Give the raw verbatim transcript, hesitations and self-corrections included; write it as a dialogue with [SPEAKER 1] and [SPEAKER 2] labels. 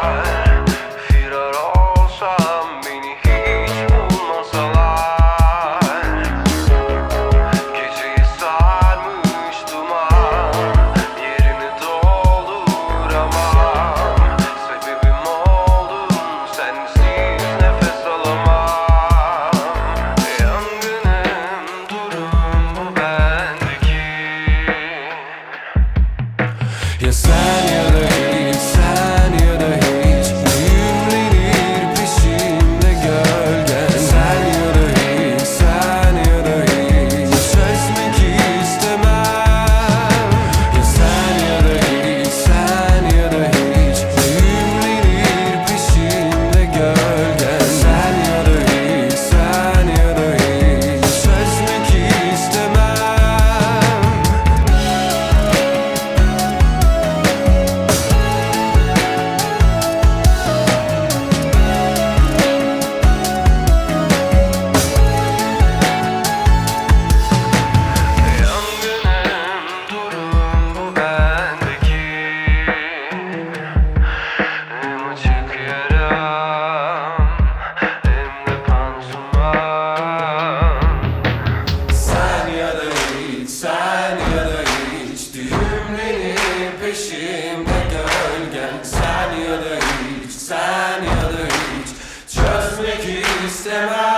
[SPEAKER 1] Firar olsam beni hiç bulmasalar. Geceyi sarmış duman, yerini dolduramam. Sebebim oldun, sensiz nefes alamam. Yangınım, durum bu bendeki. Ya sen ya da hiç, sen ya da hiç. Düğümlenir peşimde gölgen. Sen ya da hiç, sen ya da hiç. Çözmek istemem. Ya sen ya da hiç, sen ya da hiç. Düğümlenir peşimde gölgen. Sen ya da hiç, sen ya da hiç. Çözmek istemem. Yangınım, durum bu bendeki. Hem açık yaram, hem de pansuman. Sen ya da hiç, sen ya da hiç. Düğümlenir peşimde gölgen. Sen ya da hiç, sen ya da hiç. Çözmek istemem.